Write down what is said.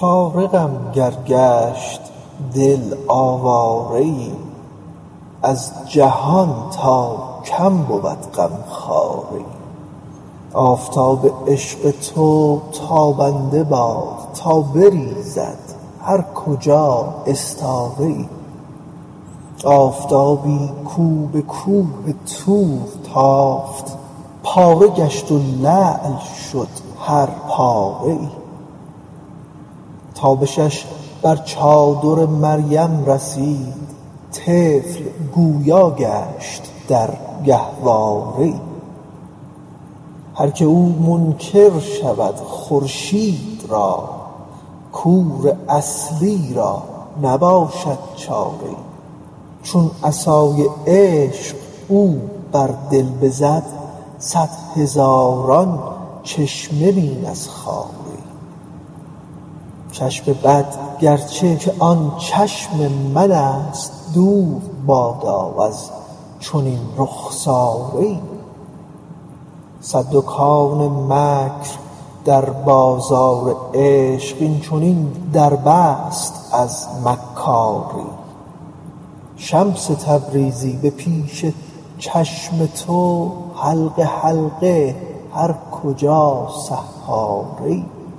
فارغم گر گشت دل آواره‌ای، از جهان تا کم بود غمخواره‌ای. آفتاب عشق تو تابنده باد تا بریزد هر کجا استاره‌ای. آفتابی کو به کوه طور تافت، پاره گشت و لعل شد هر پاره‌ای. تابشش بر چادر مریم رسید، طفل گویا گشت در گهواره‌ای. هر که او منکر شود خورشید را، کور اصلی را نباشد چاره‌ای. چون عصای عشق او بر دل بزد، 100,000 چشمه بین از خاره‌ای. چشم بد گرچه که آن چشم من است، دور بادا از چنین رخساره‌ای. 100 دکان مکر در بازار عشق، این چنین در بست از مکاری. شمس تبریزی به پیش چشم تو، حلقه حلقه هر کجا سحاره‌ای.